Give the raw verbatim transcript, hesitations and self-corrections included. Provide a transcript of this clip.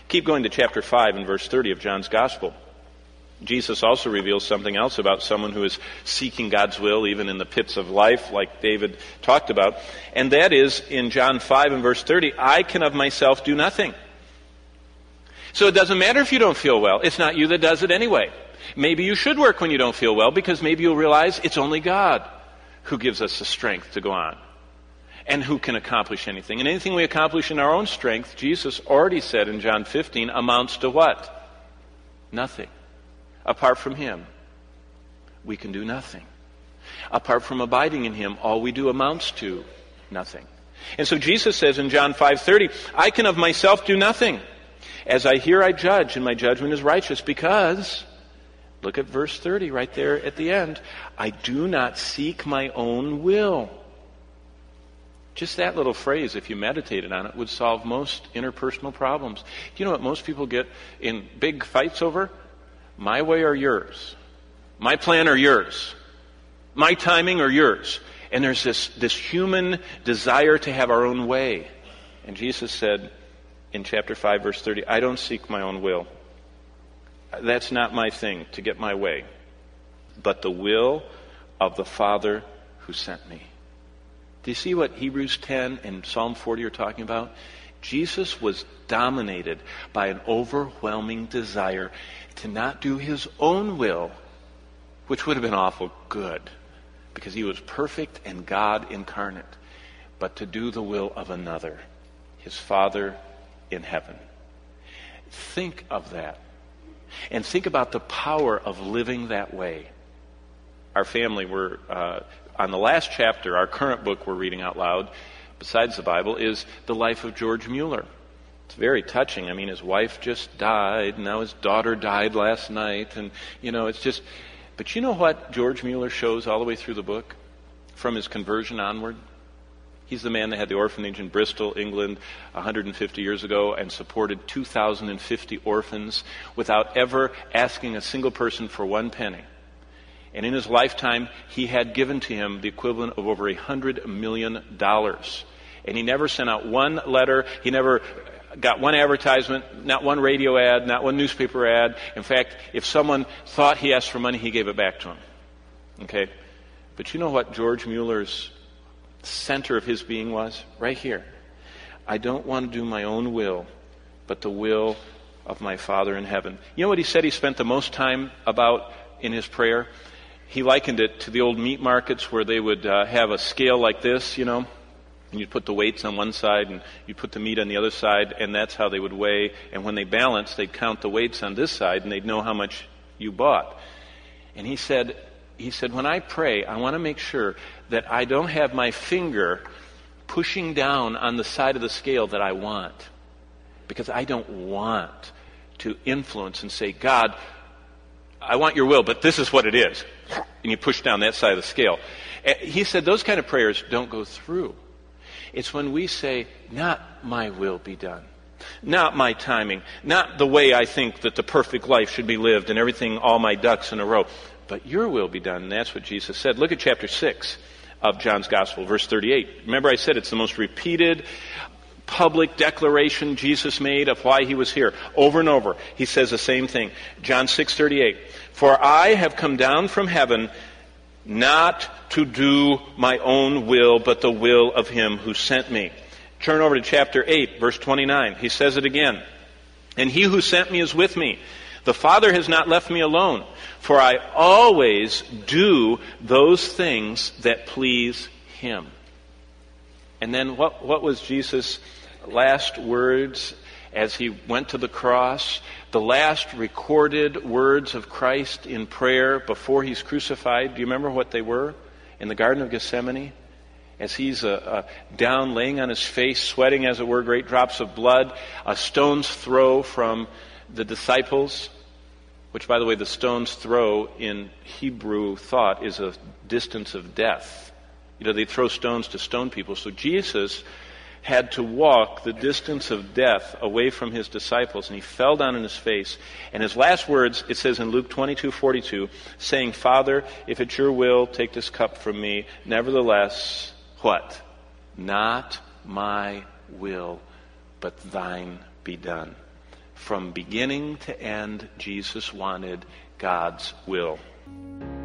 Keep going to chapter five and verse thirty of John's Gospel. Jesus also reveals something else about someone who is seeking God's will even in the pits of life, like David talked about. And that is in John five and verse thirty, I can of myself do nothing. So it doesn't matter if you don't feel well. It's not you that does it anyway. Maybe you should work when you don't feel well, because maybe you'll realize it's only God who gives us the strength to go on and who can accomplish anything. And anything we accomplish in our own strength, Jesus already said in John fifteen, amounts to what? Nothing. Apart from Him, we can do nothing. Apart from abiding in Him, all we do amounts to nothing. And so Jesus says in John five thirty, I can of myself do nothing. As I hear, I judge, and my judgment is righteous, because, look at verse thirty right there at the end, I do not seek my own will. Just that little phrase, if you meditated on it, would solve most interpersonal problems. Do you know what most people get in big fights over? My way or yours? My plan or yours? My timing or yours? And there's this, this human desire to have our own way. And Jesus said in chapter five, verse thirty, I don't seek my own will. That's not my thing, to get my way. But the will of the Father who sent me. Do you see what Hebrews ten and Psalm forty are talking about? Jesus was dominated by an overwhelming desire to not do His own will, which would have been awful good, because He was perfect and God incarnate, but to do the will of another, His Father in heaven. Think of that. And think about the power of living that way. Our family, we're uh, on the last chapter, our current book we're reading out loud, besides the Bible, is The Life of George Mueller. It's very touching. I mean, his wife just died, and now his daughter died last night, and, you know, it's just... But you know what George Mueller shows all the way through the book? From his conversion onward? He's the man that had the orphanage in Bristol, England, one hundred fifty years ago, and supported two thousand fifty orphans without ever asking a single person for one penny. And in his lifetime, he had given to him the equivalent of over one hundred million dollars. And he never sent out one letter. He never got one advertisement, not one radio ad, not one newspaper ad. In fact, if someone thought he asked for money, he gave it back to him. Okay? But you know what George Mueller's center of his being was? Right here. I don't want to do my own will, but the will of my Father in heaven. You know what he said he spent the most time about in his prayer? He likened it to the old meat markets where they would uh, have a scale like this, you know, and you'd put the weights on one side and you'd put the meat on the other side, and that's how they would weigh. And when they balanced, they'd count the weights on this side, and they'd know how much you bought. And he said, he said, when I pray, I want to make sure that I don't have my finger pushing down on the side of the scale that I want, because I don't want to influence and say, God, I want your will, but this is what it is. And you push down that side of the scale. He said those kind of prayers don't go through. It's when we say, not my will be done, not my timing, not the way I think that the perfect life should be lived and everything, all my ducks in a row, but your will be done. And that's what Jesus said. Look at chapter six of John's Gospel, verse thirty-eight. Remember I said it's the most repeated public declaration Jesus made of why he was here. Over and over, he says the same thing. John six thirty-eight. For I have come down from heaven not to do my own will, but the will of him who sent me. Turn over to chapter eight, verse twenty-nine. He says it again. And he who sent me is with me. The Father has not left me alone, for I always do those things that please him. And then what, what was Jesus' last words as he went to the cross? The last recorded words of Christ in prayer before he's crucified. Do you remember what they were? In the Garden of Gethsemane, as he's uh, uh, down, laying on his face, sweating, as it were, great drops of blood, a stone's throw from the disciples, which, by the way, the stone's throw in Hebrew thought is a distance of death. You know, they throw stones to stone people. So Jesus had to walk the distance of death away from his disciples, and he fell down on his face. And his last words, it says in Luke twenty-two forty-two, saying, Father, if it's your will, take this cup from me. Nevertheless, what? Not my will, but thine be done. From beginning to end, Jesus wanted God's will.